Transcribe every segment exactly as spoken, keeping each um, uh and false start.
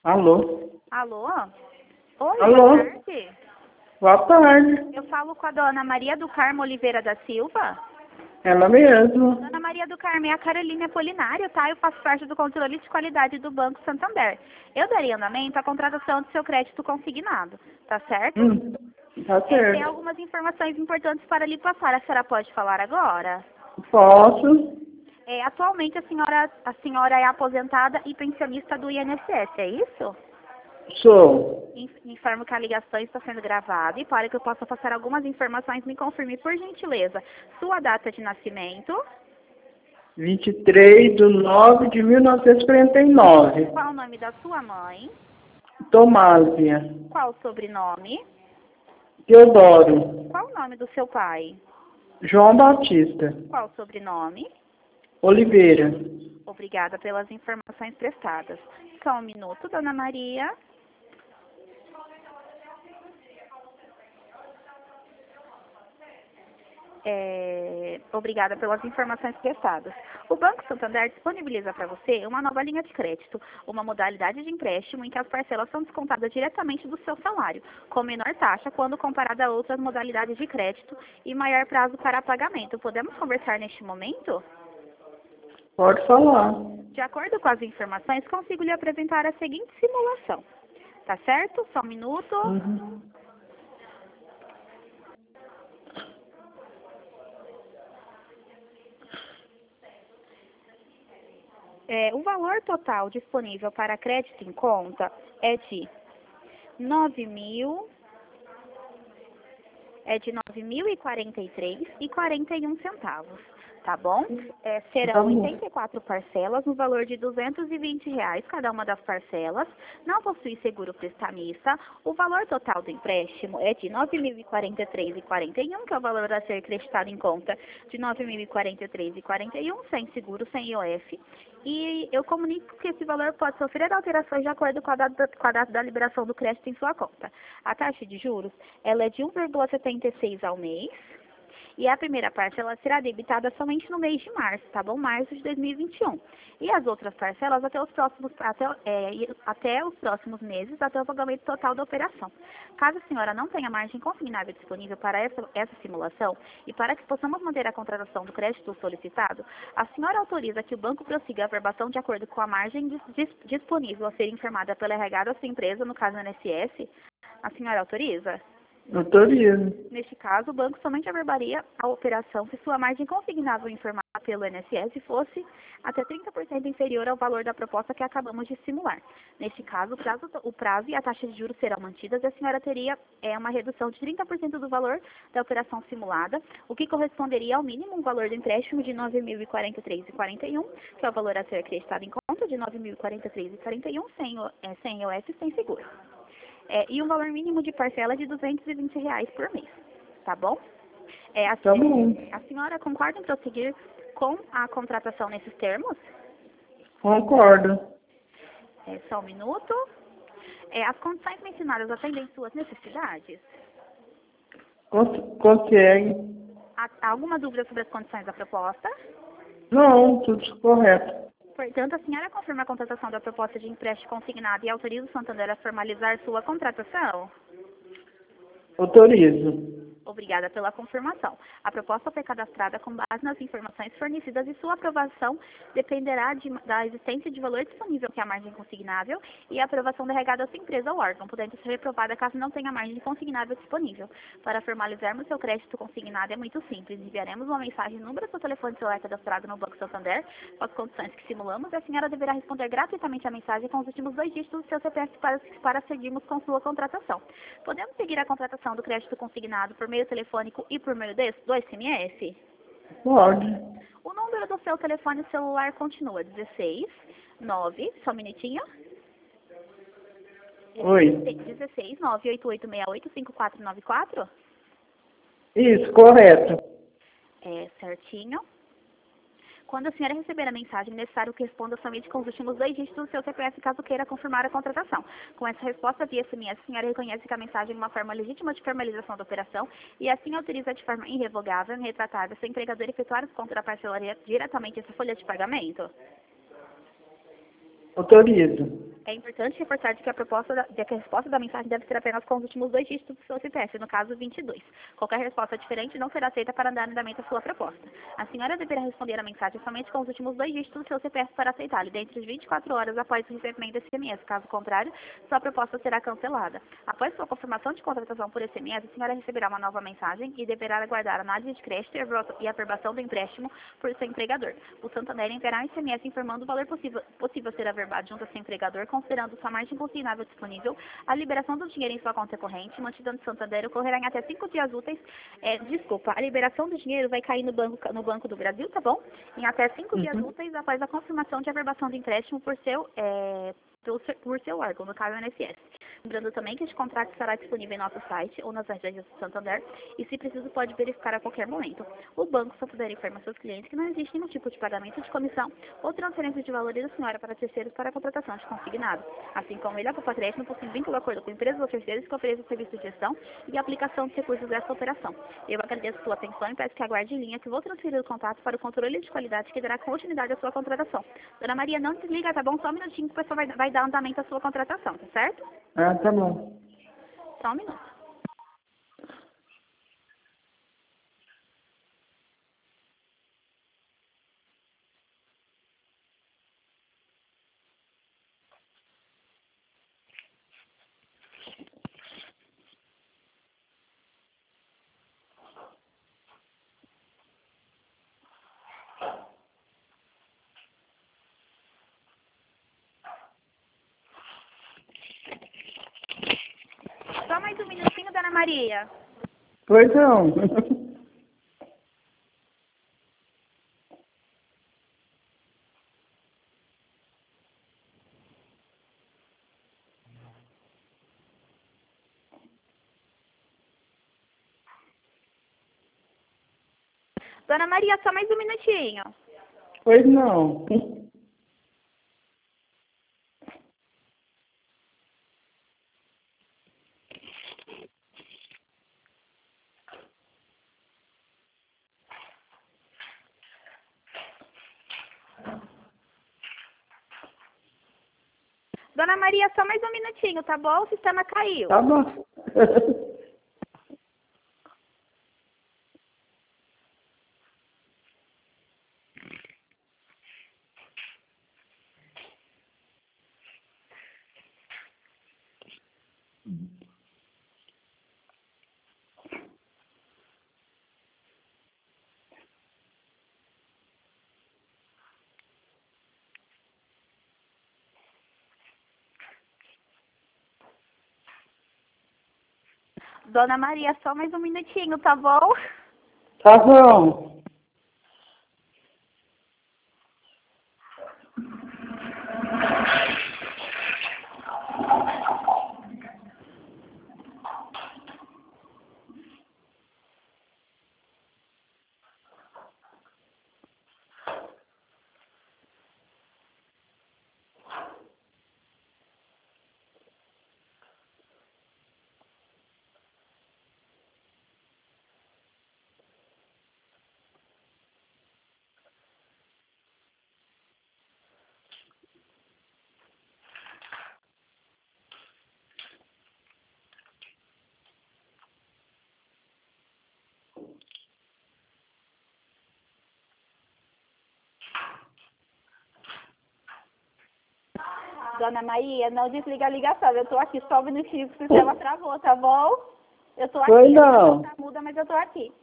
Alô? Alô? Oi, Alô? boa tarde. Boa tarde. Eu falo com a dona Maria do Carmo Oliveira da Silva. Ela mesmo. Dona Maria do Carmo, é a Carolina Apolinário, tá? Eu faço parte do controle de qualidade do Banco Santander. Eu daria andamento à contratação do seu crédito consignado, tá certo? Hum, tá É, tem certo. algumas informações importantes para lhe passar. A senhora pode falar agora? Posso? É, atualmente a senhora, a senhora é aposentada e pensionista do I N S S, é isso? Sou. In- Informo que a ligação está sendo gravada e para que eu possa passar algumas informações, me confirme, por gentileza, sua data de nascimento, vinte e três de nove de mil novecentos e quarenta e nove. qual o nome da sua mãe, Tomásia. qual o sobrenome, Teodoro. qual o nome do seu pai, João Batista. qual o sobrenome. Oliveira. Obrigada pelas informações prestadas. Só um minuto, dona Maria. É, obrigada pelas informações prestadas. O Banco Santander disponibiliza para você uma nova linha de crédito, uma modalidade de empréstimo em que as parcelas são descontadas diretamente do seu salário, com menor taxa quando comparada a outras modalidades de crédito e maior prazo para pagamento. Podemos conversar neste momento? Pode falar. De acordo com as informações, consigo lhe apresentar a seguinte simulação. Tá certo? Só um minuto. Uhum. É, o valor total disponível para crédito em conta é de nove mil, é de nove mil e quarenta e três reais e quarenta e um centavos, tá bom? É, Tá serão bom. oitenta e quatro parcelas no valor de duzentos e vinte reais cada uma das parcelas. Não possui seguro prestamista. O valor total do empréstimo é de nove mil e quarenta e três reais e quarenta e um centavos, que é o valor a ser creditado em conta de nove mil e quarenta e três reais e quarenta e um centavos, sem seguro, sem I O F. E eu comunico que esse valor pode sofrer alterações de acordo com a data, com a data da liberação do crédito em sua conta. A taxa de juros, ela é de um vírgula setenta e seis ao mês. E a primeira parcela será debitada somente no mês de março, tá bom? Março de dois mil e vinte e um. E as outras parcelas até os próximos, até, é, e- até os próximos meses, até o pagamento total da operação. Caso a senhora não tenha margem consignável disponível para essa, essa simulação e para que possamos manter a contratação do crédito solicitado, a senhora autoriza que o banco prossiga a averbação de acordo com a margem dis- dis- disponível a ser informada pela R H da sua empresa, no caso I N S S? A senhora autoriza? Autorizo. Neste caso, o banco somente averbaria a operação se sua margem consignável informada pelo I N S S fosse até trinta por cento inferior ao valor da proposta que acabamos de simular. Neste caso, o prazo, o prazo e a taxa de juros serão mantidas e a senhora teria é, uma redução de trinta por cento do valor da operação simulada, o que corresponderia ao mínimo um valor do empréstimo de nove mil e quarenta e três reais e quarenta e um centavos, que é o valor a ser acreditado em conta de nove mil e quarenta e três reais e quarenta e um centavos, sem, o- é, sem I O F e sem seguro. É, e um valor mínimo de parcela de duzentos e vinte reais por mês, tá bom? É, a, Tá bom. a senhora concorda em prosseguir com a contratação nesses termos? Concordo. É, só um minuto. É, as condições mencionadas atendem suas necessidades? Cons- Consegue. Há há alguma dúvida sobre as condições da proposta? Não, tudo correto. Portanto, a senhora confirma a contratação da proposta de empréstimo consignado e autoriza o Santander a formalizar sua contratação? Autorizo. Obrigada pela confirmação. A proposta foi cadastrada com base nas informações fornecidas e sua aprovação dependerá de- da existência de valor disponível, que é a margem consignável, e a aprovação da regada da sua empresa ou órgão, podendo ser reprovada caso não tenha margem consignável disponível. Para formalizarmos seu crédito consignado é muito simples. Enviaremos uma mensagem no número do seu telefone celular cadastrado no Banco Santander, com as condições que simulamos, e a senhora deverá responder gratuitamente a mensagem com os últimos dois dígitos do seu C P F para, para seguirmos com sua contratação. Podemos seguir a contratação do crédito consignado por meio telefônico e por meio desse, do S M S? Pode. O número do seu telefone celular continua dezesseis, nove, só um minutinho. Oi. dezesseis, nove oito oito seis oito cinco quatro nove quatro? Isso, correto. É, certinho. Quando a senhora receber a mensagem, é necessário que responda somente com os últimos dois dígitos do seu C P F, caso queira confirmar a contratação. Com essa resposta via S M S, a senhora reconhece que a mensagem é uma forma legítima de formalização da operação e assim autoriza de forma irrevogável e retratável seu empregador efetuar o desconto da parcelaria diretamente essa folha de pagamento. Autorizo. É importante reforçar de que, a proposta da, de que a resposta da mensagem deve ser apenas com os últimos dois dígitos do seu C P F, no caso vinte e dois. Qualquer resposta diferente não será aceita para dar andamento à sua proposta. A senhora deverá responder a mensagem somente com os últimos dois dígitos do seu C P F para aceitá-lo, dentro de vinte e quatro horas após o recebimento desse S M S. Caso contrário, sua proposta será cancelada. Após sua confirmação de contratação por S M S, a senhora receberá uma nova mensagem e deverá aguardar a análise de crédito e aprovação do empréstimo por seu empregador. O Santander enviará um S M S informando o valor possível, possível ser averbado junto ao seu empregador, considerando sua margem consignável disponível, a liberação do dinheiro em sua conta corrente, mantida no Santander, ocorrerá em até cinco dias úteis. É, desculpa, a liberação do dinheiro vai cair no banco, no Banco do Brasil, tá bom? Em até cinco dias Uhum. úteis após a confirmação de averbação do empréstimo por seu, é, por seu, por seu órgão, no caso, o I N S S. Lembrando também que este contrato estará disponível em nosso site ou nas agências do Santander e, se preciso, pode verificar a qualquer momento. O Banco Santander informa seus clientes que não existe nenhum tipo de pagamento de comissão ou transferência de valores da senhora para terceiros para a contratação de consignado. Assim como ele, a Popatrex não possui vínculo de acordo com empresas ou terceiros que ofereçam serviço de gestão e aplicação de recursos dessa operação. Eu agradeço sua atenção e peço que aguarde em linha que vou transferir o contato para o controle de qualidade que dará continuidade à sua contratação. Dona Maria, não desliga, tá bom? Só um minutinho que o pessoal vai, vai dar andamento à sua contratação, tá certo? Ah, tá bom. Só um minuto. Só mais um minutinho, Dona Maria. Pois não. Dona Maria, só mais um minutinho. Pois não. Dona Maria, só mais um minutinho, tá bom? O sistema caiu. Tá bom. Dona Maria, só mais um minutinho, tá bom? Tá bom. Dona Maria, não desliga a ligação. Eu tô aqui só um minutinho que o sistema travou, tá bom? Eu tô aqui. Pois A não. ligação tá muda, mas eu tô aqui.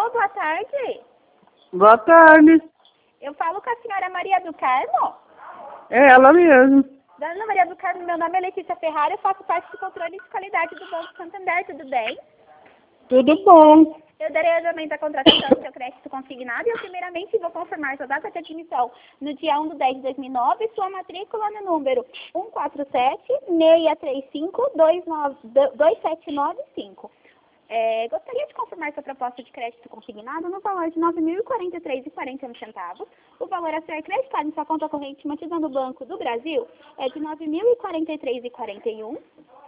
Alô, boa tarde. Boa tarde. Eu falo com a senhora Maria do Carmo? É ela mesmo. Dona Maria do Carmo, meu nome é Letícia Ferrari, eu faço parte do controle de qualidade do Banco Santander, tudo bem? Tudo bom. Eu darei andamento à contratação do seu crédito consignado e eu primeiramente vou confirmar sua data de admissão no dia um de dez de dois mil e nove, sua matrícula no número um quatro sete, seis três cinco, dois sete nove cinco. É, gostaria de confirmar sua proposta de crédito consignado no valor de nove mil e quarenta e três reais e quarenta e um centavos. O valor a ser creditado em sua conta corrente mantida no Banco do Brasil é de nove mil e quarenta e três reais e quarenta e um centavos.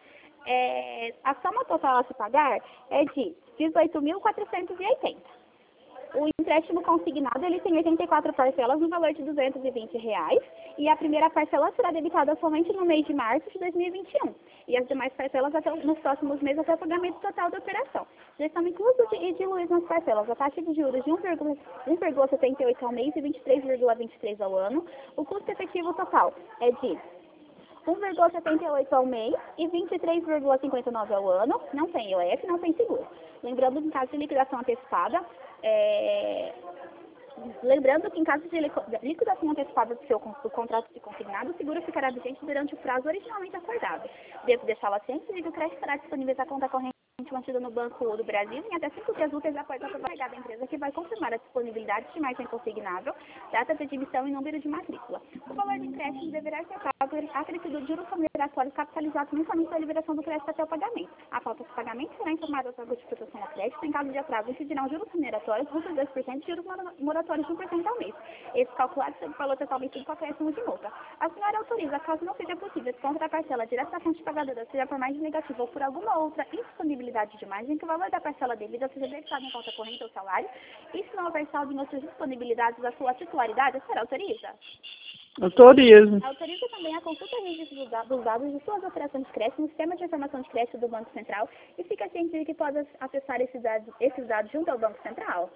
É, a soma total a se pagar é de dezoito mil quatrocentos e oitenta. O empréstimo consignado ele tem oitenta e quatro parcelas no valor de duzentos e vinte reais e a primeira parcela será debitada somente no mês de março de dois mil e vinte e um e as demais parcelas até, nos próximos meses até o pagamento total da operação. Já estão inclusos e diluídos nas parcelas a taxa de juros de um vírgula setenta e oito ao mês e vinte e três vírgula vinte e três ao ano. O custo efetivo total é de um vírgula setenta e oito ao mês e vinte e três vírgula cinquenta e nove ao ano. Não tem I O F, não tem seguro. Lembrando que em caso de liquidação antecipada, é... lembrando que em caso de liquidação antecipada do seu do contrato de consignado, o seguro ficará vigente durante o prazo originalmente acordado. Devo deixá-la ciente de que o crédito será disponível à conta corrente mantida no Banco do Brasil em até cinco dias úteis após a encarregada da empresa que vai confirmar a disponibilidade de margem consignável, data de admissão e número de matrícula. O valor de empréstimo deverá ser pago acrescido de juros remuneratórios capitalizados mensalmente pela liberação do crédito até o pagamento. A falta de pagamento será informada aos órgãos de proteção ao crédito. Em caso de atraso, incidirão juros remuneratórios, multas de dois por cento e juros moratórios de um por cento ao mês. Esse calculado sobre o valor totalmente do qualquer acréscimo de multa. A senhora autoriza, caso não seja possível, se contra a parcela direto da fonte pagadora, seja por margem negativa ou por alguma outra indisponibilidade de margem, que o valor da parcela devida seja debitado em conta corrente ou salário, e se não houver saldo em outras disponibilidades da sua titularidade, a senhora autoriza? Autorizo. Autoriza também a consulta e registro dos dados de suas operações de crédito no sistema de informação de crédito do Banco Central e fica ciente de que pode acessar esses dados, esses dados junto ao Banco Central?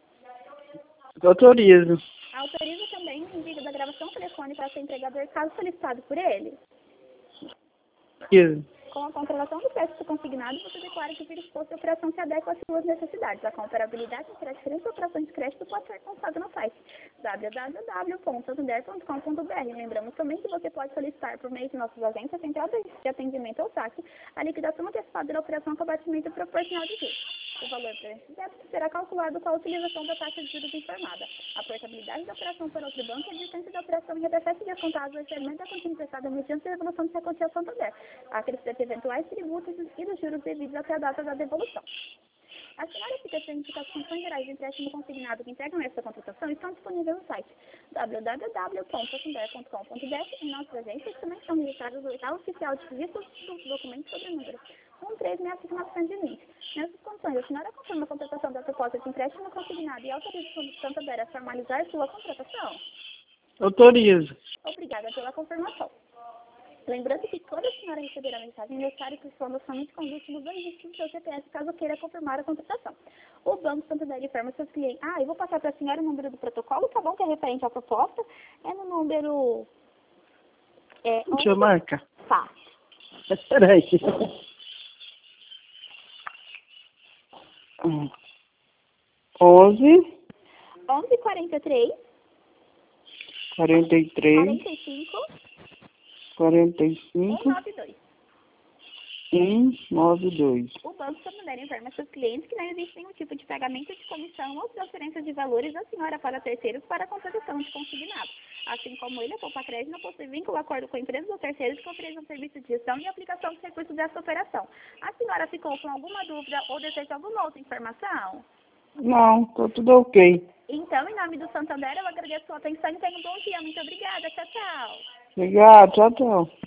Autorizo. Autoriza também o envio da gravação telefônica ao seu empregador, caso solicitado por ele? Autorizo. Com a contratação do crédito consignado, você declara que o exposto de operação se adequa às suas necessidades. A comparabilidade entre as diferentes operações de crédito pode ser consultada no site w w w ponto santander ponto com ponto b r. Lembramos também que você pode solicitar por meio de nossas agências central de atendimento ou saque a liquidação antecipada da operação com abatimento proporcional de juros. O valor para esse débito será calculado com a utilização da taxa de juros informada. A portabilidade da operação para outro banco e a distância da operação em até sete dias contados o recebimento da quantia emprestada mediante a devolução de quantia ao Santander, acrescido de eventuais tributos e dos juros devidos até a data da devolução. A senhora fica ciente que as condições gerais de empréstimo consignado que integram essa contratação estão disponíveis no site w w w ponto santander ponto com ponto b r. Em nossas agências também estão registrados o edital oficial de serviços dos documentos sobre o número um três seis cinco nove dois zero. Nessas condições, a senhora confirma a contratação da proposta de empréstimo consignado e autoriza o Santander a formalizar sua contratação? Autorizo. Obrigada pela confirmação. Lembrando que toda senhora receberá mensagem necessária que responda somente com os últimos dois dígitos do seu C P F, caso queira confirmar a contratação. O Banco Santander informa seus clientes. Ah, eu vou passar para a senhora o número do protocolo, tá bom? Que é referente à proposta. É no número... É, Deixa eu marcar. Tá. Espera aí. onze. onze, quarenta e três. quarenta e três. quarenta e cinco. quarenta e cinco. cento e noventa e dois. cento e noventa e dois. O Banco Santander informa seus clientes que não existe nenhum tipo de pagamento de comissão ou transferência de valores da senhora para terceiros para a contratação de consignado. Assim como ele, a Poupa Crédito não possui vínculo, acordo com empresas ou terceiros que ofereçam serviço de gestão e aplicação dos recursos dessa operação. A senhora ficou com alguma dúvida ou deseja alguma outra informação? Não, tá tudo ok. Então, em nome do Santander, eu agradeço a sua atenção e tenha um bom dia. Muito obrigada. Tchau, tchau. Obrigado, tchau, tchau.